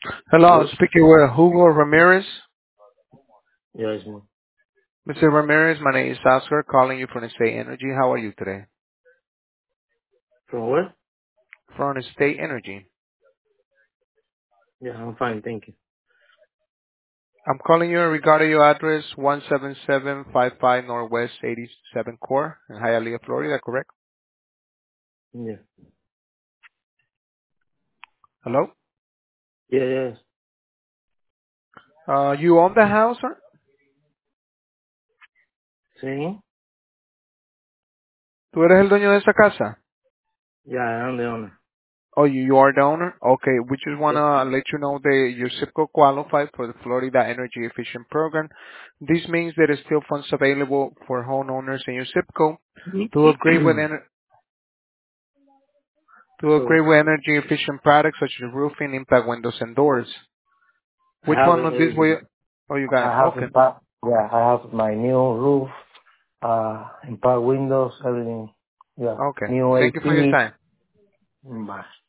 Hello, I'm Hello? speaking with Hugo Ramirez. Yeah, it's me. Mr. Ramirez, my name is Oscar, calling you from State Energy. How are you today? From where? From State Energy. Yeah, I'm fine, thank you. I'm calling you regarding your address, 17755 Northwest 87 Core in Hialeah, Florida, correct? Yeah. Hello? Yeah, yes. You own the house, sir? ¿Sí? ¿Tú eres el dueño de esa casa? Yeah, I'm the owner. Oh, you are the owner? Okay, we just want Yeah. to let you know that your zip code qualified for the Florida Energy Efficient Program. This means there is still funds available for homeowners in your zip code to upgrade with So, energy efficient products such as roofing, impact windows, and doors. I Which have one of these will you? everything. Oh, you I got it. have Okay. I have my new roof, impact windows, everything. Yeah. Okay. New Thank you for your AC. time. Bye.